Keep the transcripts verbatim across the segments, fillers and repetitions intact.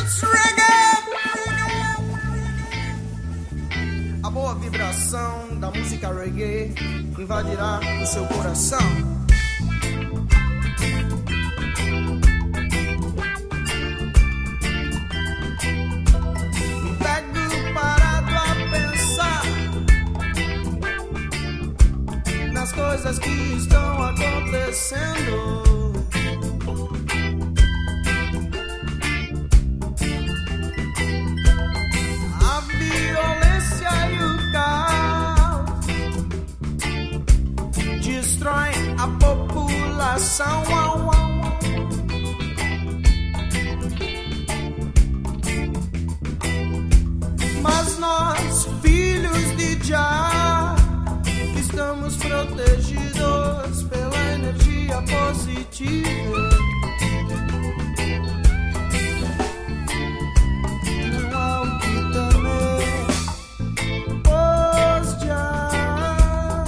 It's reggae! A boa vibração da música reggae invadirá o seu coração. Coisas que estão acontecendo. A violência e o caos destroem a população. Mas nós, filhos de Jah, estamos protegidos pela energia positiva. Não há o que temer, pois Jah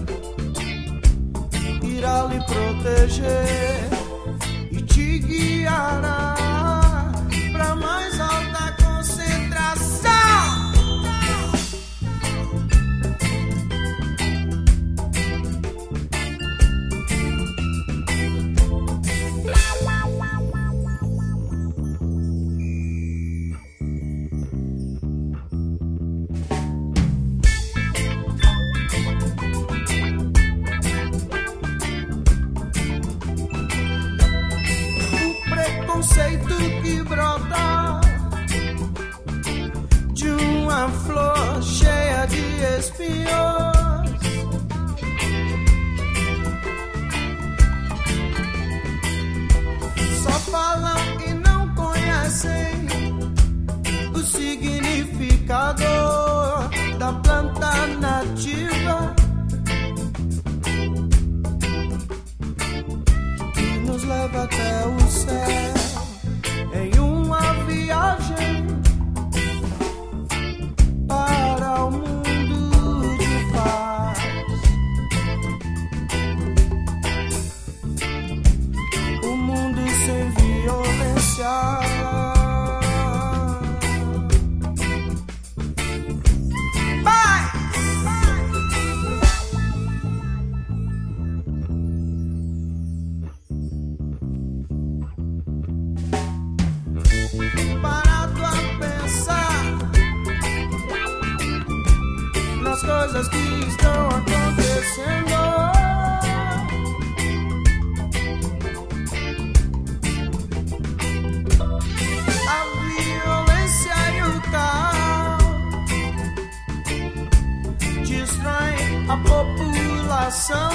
irá lhe proteger e te guiará para mais alta concentração. Conceito que brota de uma flor cheia de espinhos. Só falam e não conhecem o significado da planta nativa que nos leva até o céu em uma viagem para o mundo de paz. O mundo sem violência. Parado a pensar nas coisas que estão acontecendo. A violência e o caos destroem a população.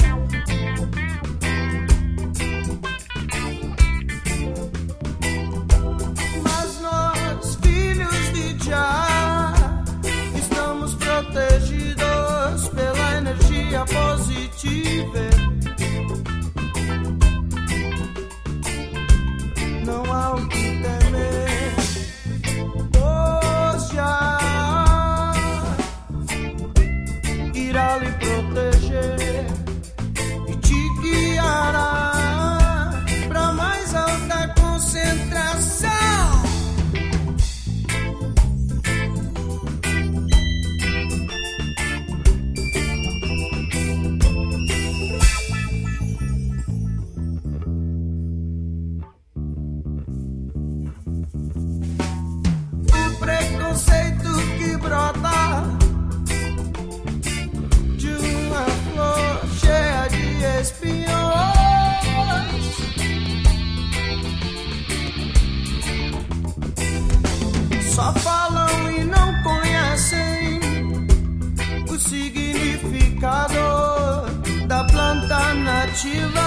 Estamos protegidos pela energia positiva. Não há o que temer, pois Jah irá lhe proteger e te guiará para mais alta concentração. Conceito que brota de uma flor cheia de espinhos. Só falam e não conhecem o significado da planta nativa